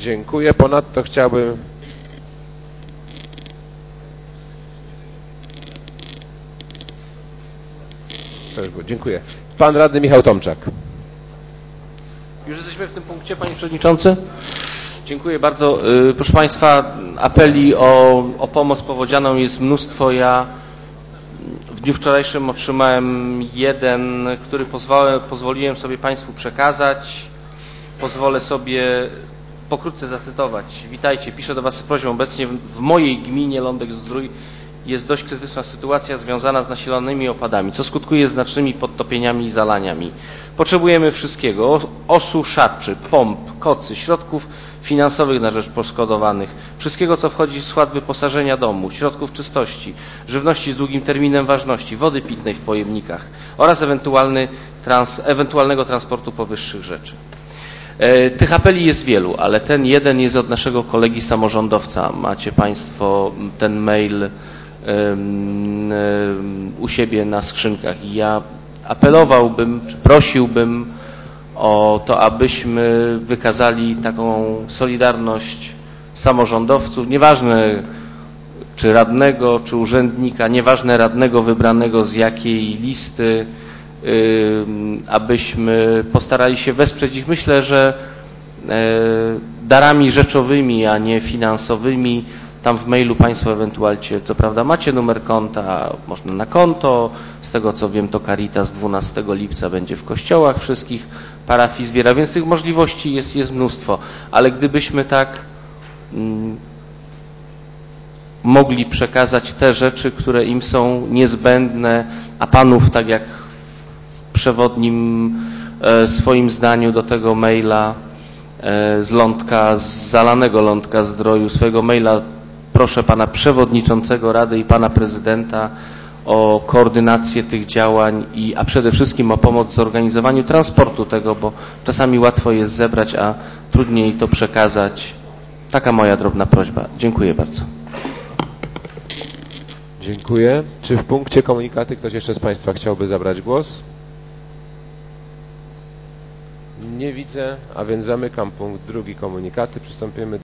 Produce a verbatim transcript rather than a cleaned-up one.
Dziękuję. Ponadto chciałbym... Dziękuję. Pan radny Michał Tomczak. Już jesteśmy w tym punkcie, panie przewodniczący? Dziękuję bardzo. Proszę państwa, apeli o, o pomoc powodzianą jest mnóstwo. Ja w dniu wczorajszym otrzymałem jeden, który pozwolę, pozwoliłem sobie państwu przekazać. Pozwolę sobie pokrótce zacytować. Witajcie, piszę do was z prośbą. Obecnie w mojej gminie Lądek-Zdrój jest dość krytyczna sytuacja związana z nasilonymi opadami, co skutkuje znacznymi podtopieniami i zalaniami. Potrzebujemy wszystkiego: osuszaczy, pomp, kocy, środków finansowych na rzecz poszkodowanych, wszystkiego, co wchodzi w skład wyposażenia domu, środków czystości, żywności z długim terminem ważności, wody pitnej w pojemnikach oraz ewentualny trans, ewentualnego transportu powyższych rzeczy. E, tych apeli jest wielu, ale ten jeden jest od naszego kolegi samorządowca. Macie państwo ten mail u siebie na skrzynkach i ja apelowałbym, czy prosiłbym o to, abyśmy wykazali taką solidarność samorządowców, nieważne czy radnego, czy urzędnika, nieważne radnego wybranego z jakiej listy, abyśmy postarali się wesprzeć ich. Myślę, że darami rzeczowymi, a nie finansowymi. Tam w mailu państwo ewentualnie, co prawda, macie numer konta, można na konto. Z tego co wiem, to Caritas dwunastego lipca będzie w kościołach wszystkich parafii zbiera, więc tych możliwości jest, jest mnóstwo. Ale gdybyśmy tak mm, mogli przekazać te rzeczy, które im są niezbędne, a panów, tak jak w przewodnim e, swoim zdaniu do tego maila e, z Lądka, z zalanego Lądka Zdroju, swojego maila proszę pana przewodniczącego Rady i pana prezydenta o koordynację tych działań, i, a przede wszystkim o pomoc w zorganizowaniu transportu tego, bo czasami łatwo jest zebrać, a trudniej to przekazać. Taka moja drobna prośba. Dziękuję bardzo. Dziękuję. Czy w punkcie komunikaty ktoś jeszcze z państwa chciałby zabrać głos? Nie widzę, a więc zamykam punkt drugi komunikaty. Przystąpimy